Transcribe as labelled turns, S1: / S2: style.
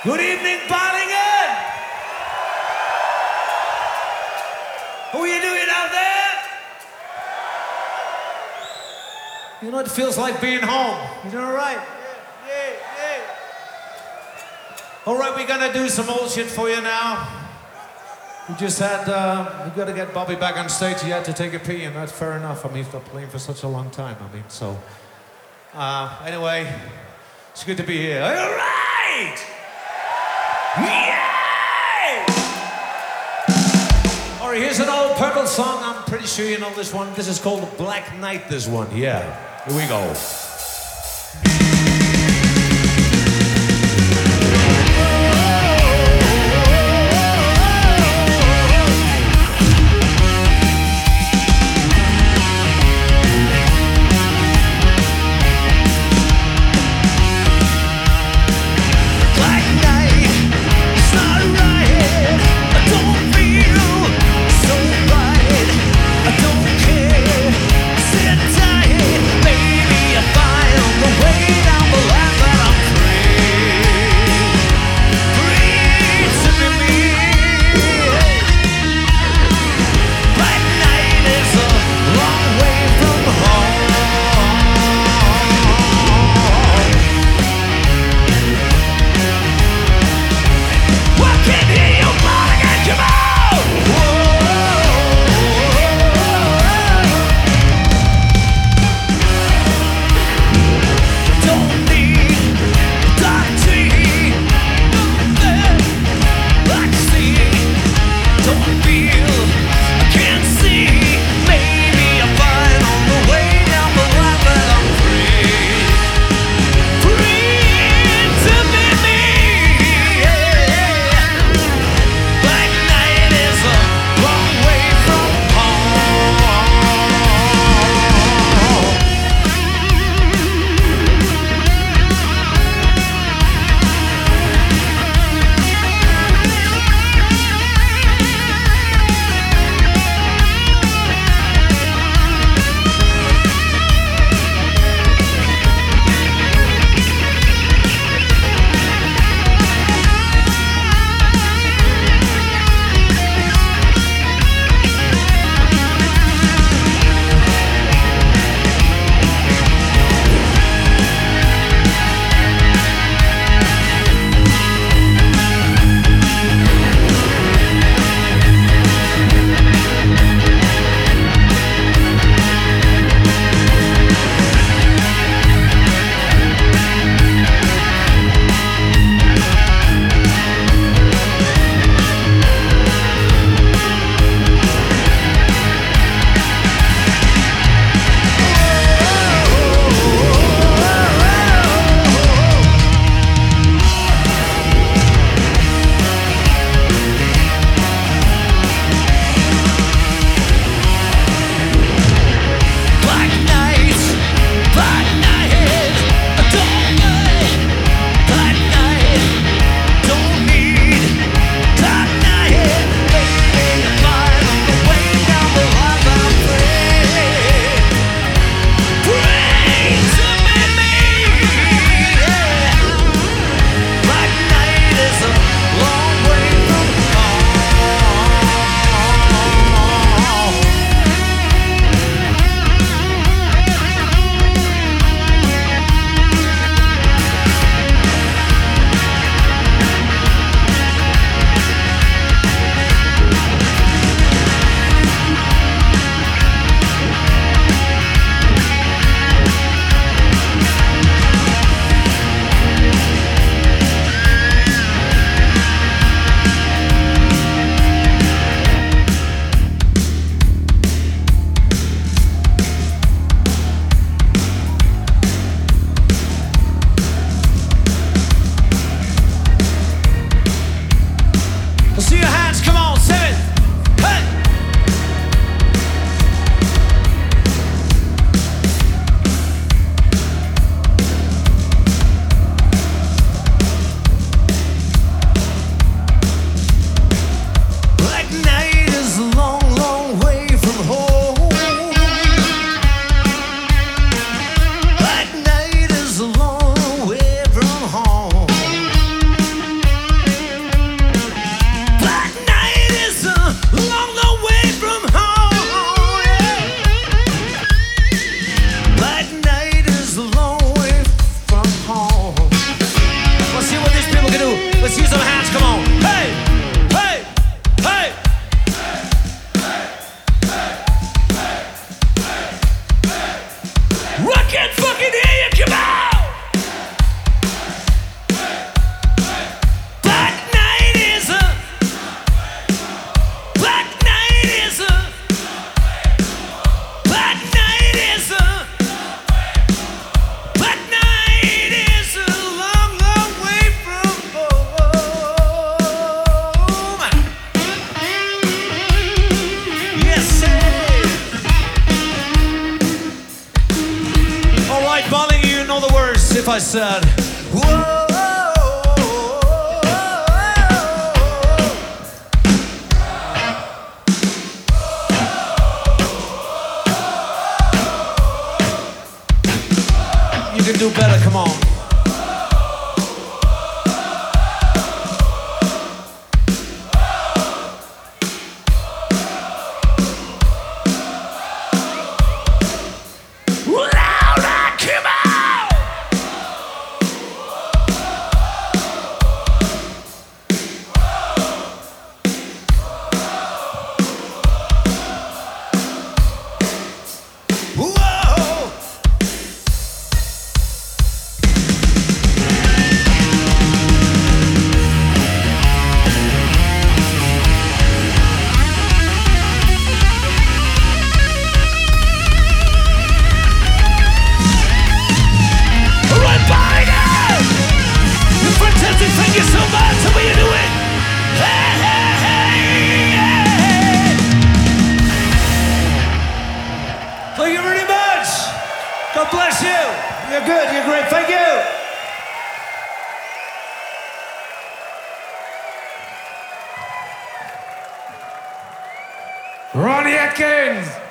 S1: Good evening, Barlington! How are you doing out there? You know, it feels like being home. You doing all right? Yeah. All right, we're gonna do some old shit for you now. We just had, we gotta get Bobby back on stage. He had to take a pee, and that's fair enough. I mean, he's been playing for such a long time. I mean, so. Anyway, it's good to be here. All right! Yay! All right, here's an old Purple song. I'm pretty sure you know this one. This is called Black Knight, this one. Yeah, here we go.
S2: I don't care, sit tight, baby.
S1: Let's use some hands, come on. Hey, hey, hey. I can't fucking hear you, come on. Black night is a black night is a black night is a black night is a long, long way from home. Yes, sir. All right, Molly, you know the words if I said, whoa. You can do better, come on. Louder, come on! Whoa! Thank you so much. How are you doing? Hey, hey, hey, yeah. Thank you very much. God bless you. You're good. You're great. Thank you. Ronnie Atkins.